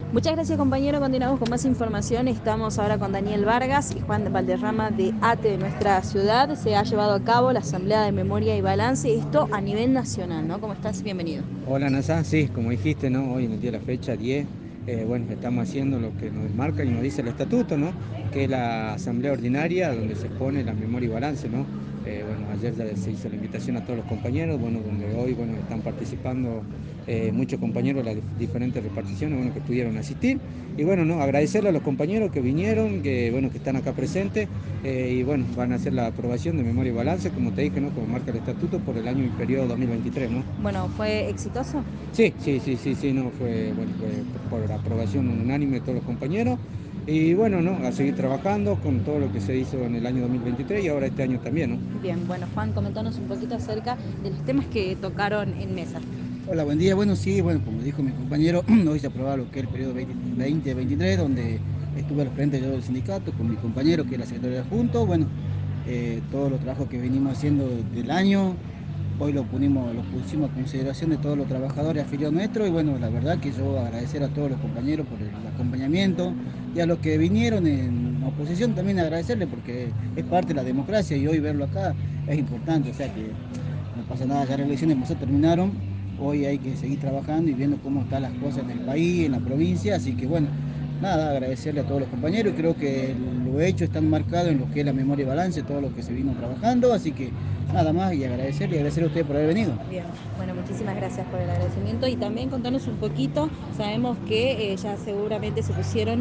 Muchas gracias, compañero. Continuamos con más información. Estamos ahora con Daniel Vargas y Juan Valderrama de ATE de nuestra ciudad. Se ha llevado a cabo la Asamblea de Memoria y Balance, esto a nivel nacional, ¿no? ¿Cómo estás? Bienvenido. Hola Nazá, sí, como dijiste, ¿no? Hoy en el día de la fecha 10, bueno, estamos haciendo lo que nos marca y nos dice el estatuto, ¿no? Que es la asamblea ordinaria donde se expone la memoria y balance, ¿no? Bueno, ayer ya se hizo la invitación a todos los compañeros, bueno, donde hoy, bueno, están participando muchos compañeros de las diferentes reparticiones, bueno, que pudieron asistir. Y bueno, ¿no? Agradecerle a los compañeros que vinieron, que, bueno, que están acá presentes, y bueno, van a hacer la aprobación de memoria y balance, como te dije, ¿no? Como marca el estatuto por el año y periodo 2023, ¿no? Bueno, ¿fue exitoso? Sí, sí, sí, sí, sí, no, fue, bueno, fue por aprobación unánime de todos los compañeros. Y bueno, ¿no? A seguir trabajando con todo lo que se hizo en el año 2023 y ahora este año también, ¿no? Bien, bueno, Juan, comentanos un poquito acerca de los temas que tocaron en mesa. Hola, buen día. Bueno, sí, bueno, como dijo mi compañero, hoy se aprobó lo que es el periodo 2023, donde estuve al frente yo del sindicato con mi compañero, que es la secretaria adjunto. Bueno, todos los trabajos que venimos haciendo del año, hoy lo pusimos a consideración de todos los trabajadores afiliados nuestros. Y bueno, la verdad que yo agradecer a todos los compañeros por el acompañamiento y a los que vinieron en oposición también agradecerle porque es parte de la democracia y hoy verlo acá es importante. O sea que no pasa nada, ya las elecciones como se terminaron. Hoy hay que seguir trabajando y viendo cómo están las cosas en el país, en la provincia. Así que bueno, nada, agradecerle a todos los compañeros. Creo que lo hecho está marcado en lo que es la memoria y balance, todo lo que se vino trabajando. Así que nada más y agradecerle a ustedes por haber venido. Bien, bueno, muchísimas gracias por el agradecimiento y también contanos un poquito, sabemos que ya seguramente se pusieron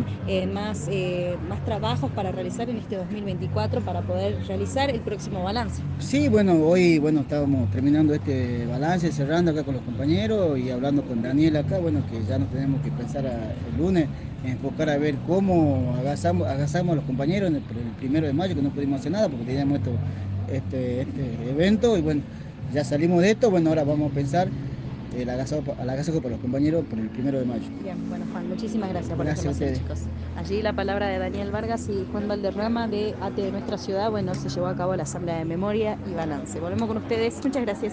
más trabajos para realizar en este 2024 para poder realizar el próximo balance. Sí, bueno, hoy bueno, estábamos terminando este balance, cerrando acá con los compañeros y hablando con Daniel acá, bueno, que ya nos tenemos que pensar el lunes, enfocar a ver cómo agasamos a los compañeros por el 1 de mayo, que no pudimos hacer nada porque teníamos este evento y bueno, ya salimos de esto, bueno, ahora vamos a pensar al agasajo para los compañeros por el 1 de mayo. Bien, bueno, Juan, muchísimas gracias por la Gracias a información, ustedes. chicos. Allí la palabra de Daniel Vargas y Juan Valderrama de ATE de nuestra ciudad. Bueno, se llevó a cabo la Asamblea de Memoria y Balance. Volvemos con ustedes. Muchas gracias.